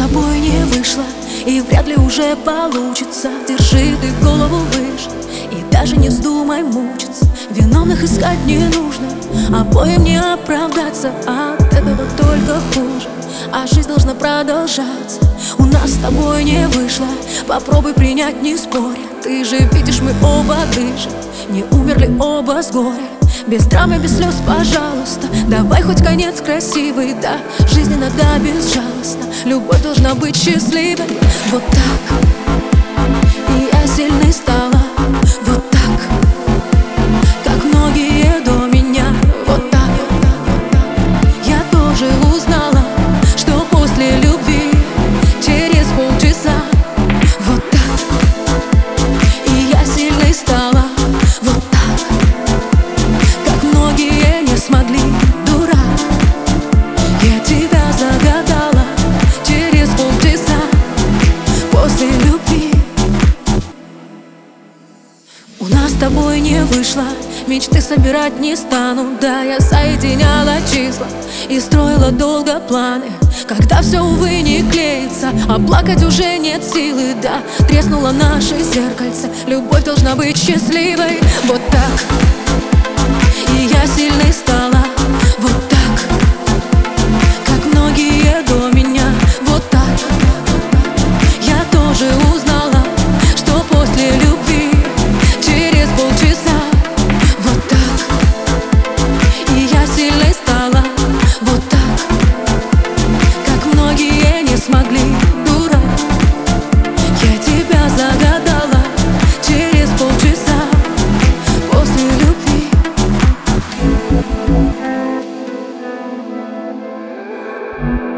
тобой не вышло, и вряд ли уже получится. Держи ты голову выше и даже не вздумай мучиться. Виновных искать не нужно, обоим не оправдаться. От этого только хуже, а жизнь должна продолжаться. У нас с тобой не вышло, попробуй принять, не споря. Ты же видишь, мы оба дышим, не умерли оба с горя. Без драмы, без слез, пожалуйста, давай хоть конец красивый, да. Жизнь иногда безжалостна, любовь должна быть счастливой. Вот так, и я сильной стала. Вот так, как многие до меня. Вот так, я тоже узнала, что после любви через полчаса. Вот так, и я сильной стала. Вот так, как многие не смогли, дурак. Я тебя загадала через полчаса после любви. У нас с тобой не вышло, мечты собирать не стану. Да, я соединяла числа и строила долго планы. Когда все, увы, не клеится, а плакать уже нет силы, да. Треснуло наше зеркальце, любовь должна быть счастливой. Вот так, и я сильной стала. Вот так, как многие до меня. Вот так, я тоже узнала, что после любви через полчаса. Вот так, и я сильной стала. Вот так, как многие не смогли, дурак. Я тебя загадала через полчаса после любви. Thank you.